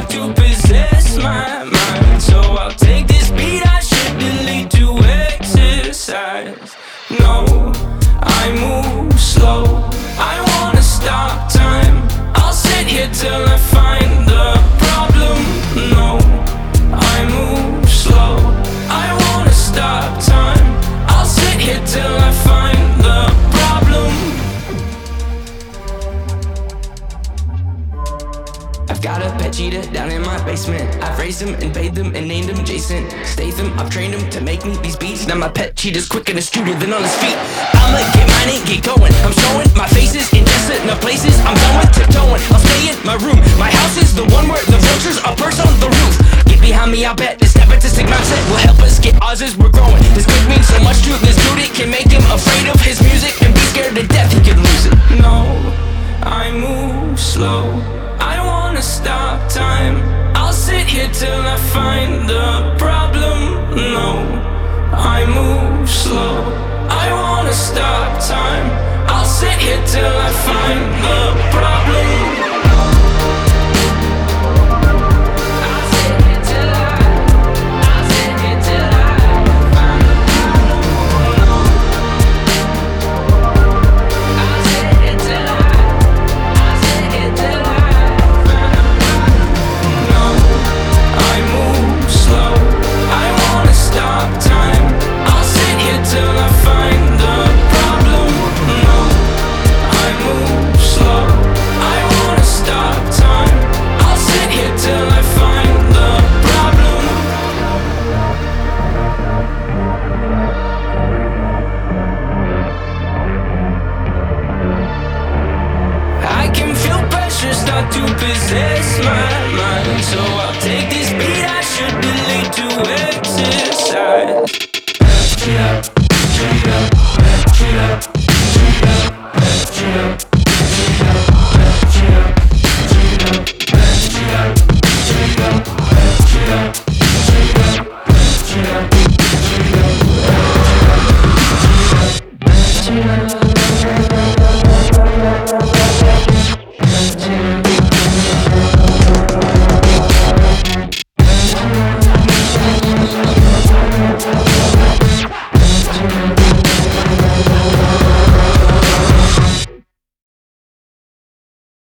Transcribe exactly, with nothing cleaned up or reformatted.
start to possess my mind. So I'll take this beat I should delete to exercise. No, I move slow, I wanna stop time. I'll sit here till I find the problem. No, I move slow, I wanna stop time. I'll sit here till I find the problem. I've got a pet cheetah down in my basement. I've raised him and paid them and named him Jason Statham. I've trained him to make me these beats. Now my pet cheetah's quicker and astuter than on his feet. I'ma get mine and get going. I'm showing my faces in desolate places. I'm done with tiptoeing. I'll stay in my room. My house is the one where the vultures are perched on the roof. Get behind me, I'll bet. This step artistic mindset will help us get ours as we're growing. This could mean so much to this dude. It can make him afraid of his music and be scared to death he could lose it. No, I move slow, I wanna stop time. I'll sit here till I find the problem. No, I move slow, I wanna stop time. I'll sit here till I find the problem. Start to possess my mind, so I